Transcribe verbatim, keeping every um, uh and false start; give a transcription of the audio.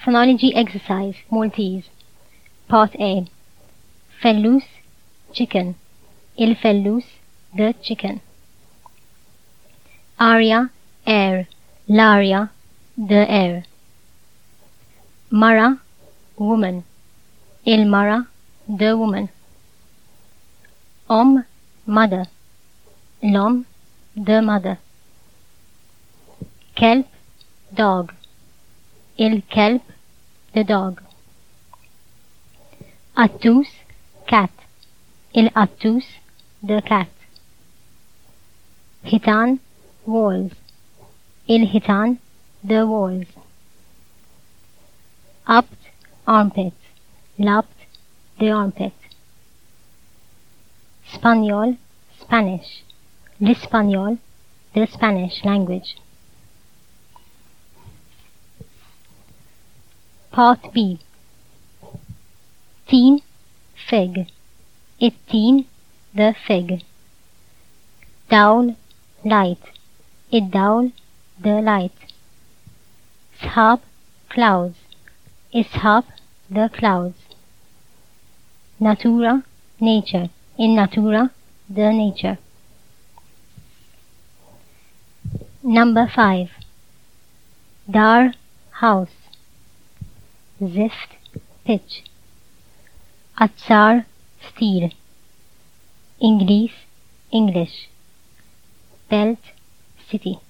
Phonology exercise, Maltese. Part A. Fellus, chicken. Il fellus, the chicken. Aria, air. L'aria, the air. Mara, woman. Il mara, the woman. Om, mother. L'homme, the mother. Kelp, dog. Il kelp, the dog. Attus, cat. Il attus, the cat. Hitan, walls. Il hitan, the walls. Apt, armpit. L'apt, the armpit. Spaniol, Spanish. L'espagnol, the Spanish language. Part B. Teen, fig. It-teen, the fig. Dawl, light. Id-dawl, the light. Shab, clouds. Ishab, the clouds. Natura, nature. In natura, the nature. Number five. Dar, house. Zift, pitch. Atsar, steel. Inglis, English. Belt, city.